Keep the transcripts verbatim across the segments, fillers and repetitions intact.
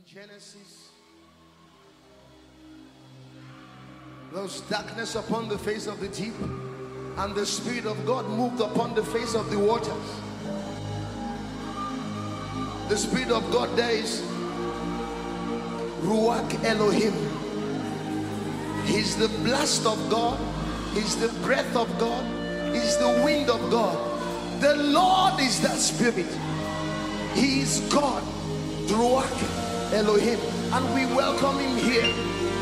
Genesis, there was darkness upon the face of the deep, and the Spirit of God moved upon the face of the waters. The Spirit of God there is Ruach Elohim. He's the blast of God, He's the breath of God, He's the wind of God. The Lord is that Spirit. He is God, Ruach Elohim, and we welcome Him here.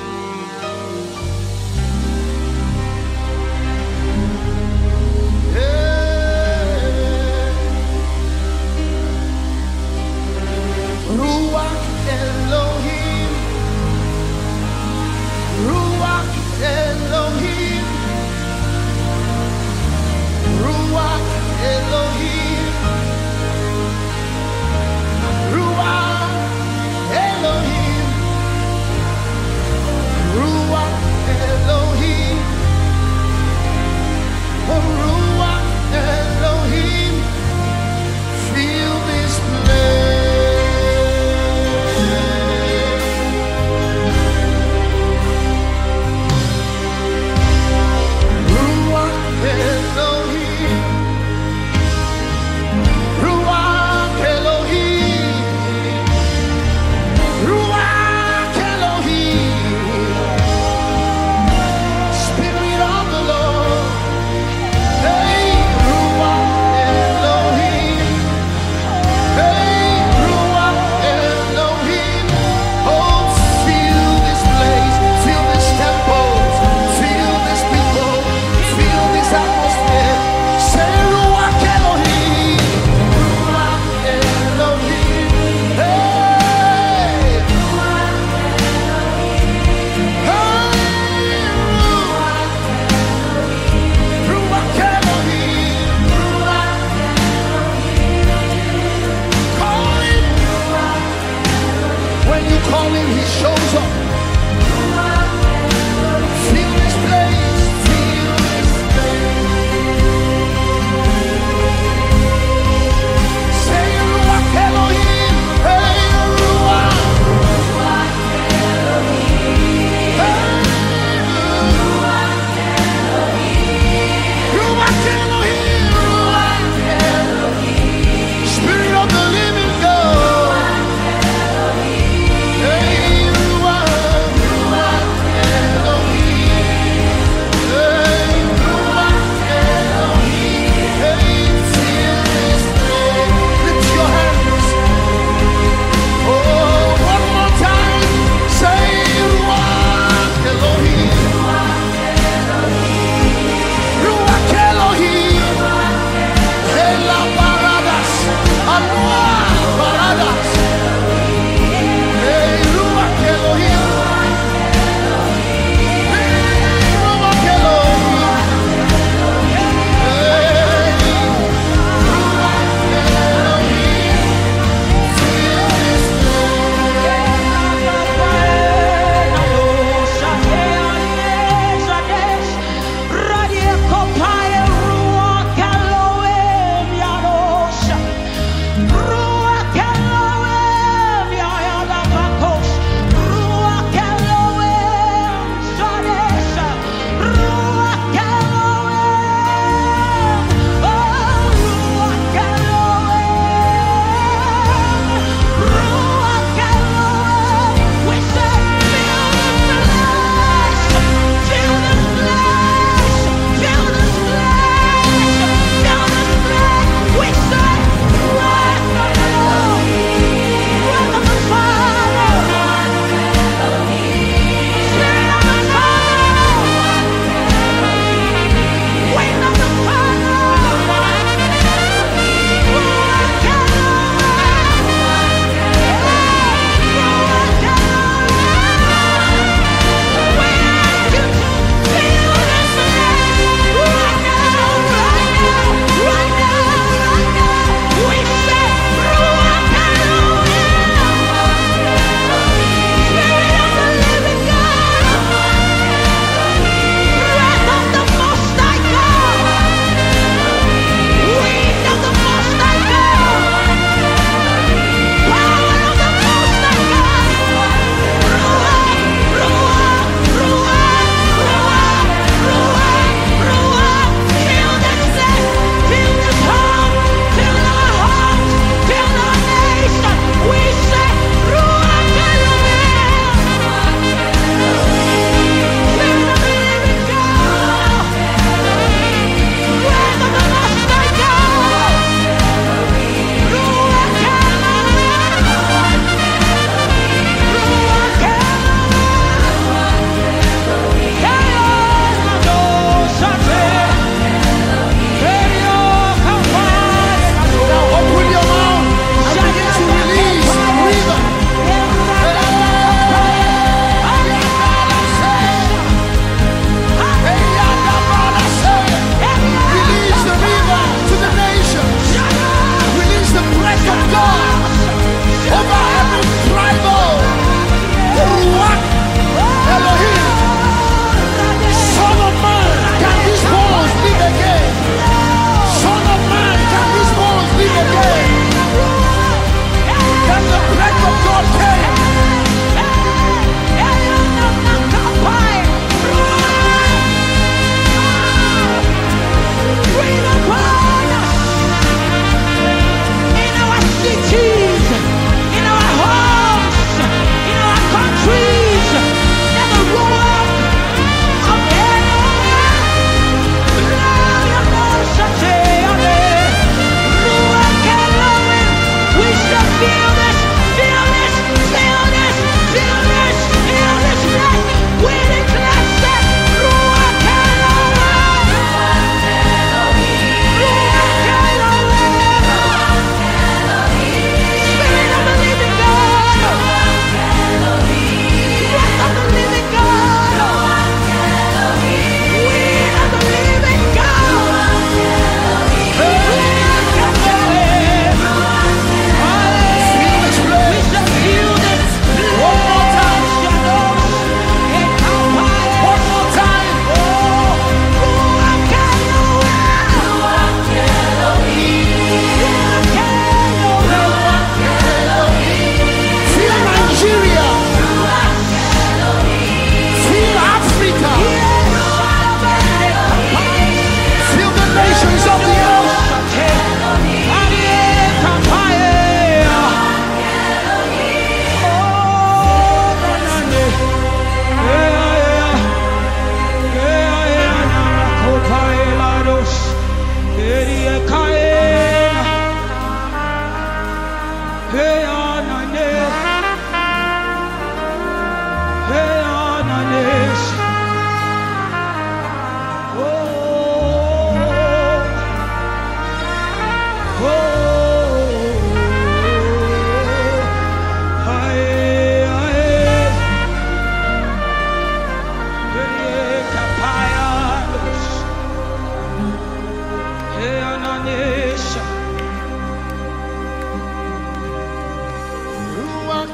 Ruach Elohim, Ruach Elohim, Ruach Elohim, Ruach Elohim,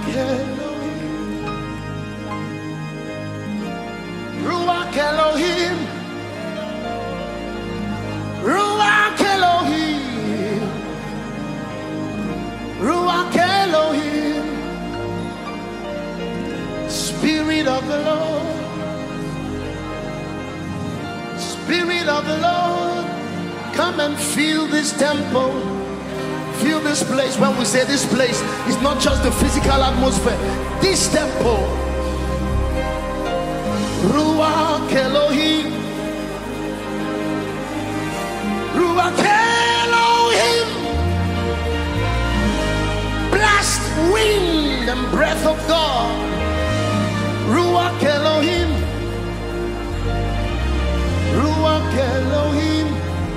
Elohim, Ruach Elohim, Ruach Elohim, Ruach Elohim, Spirit of the Lord, Spirit of the Lord, come and fill this temple, fill this place. When we say this place, it's not just the physical atmosphere, this temple. Ruach Elohim, Ruach Elohim, blast wind and breath of God. Ruach Elohim, Ruach Elohim,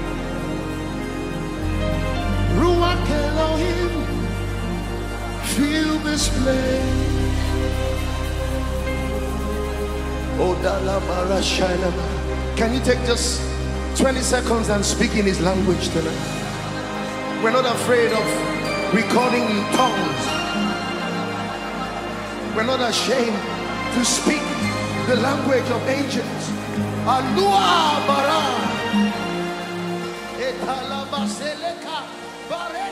Ruach Elohim, fill this place. Oh, Dalamara Shailama. Can you take just twenty seconds and speak in his language tonight? We're not afraid of recording in tongues. We're not ashamed to speak the language of angels. Alua bara. Etalabaseleka bare.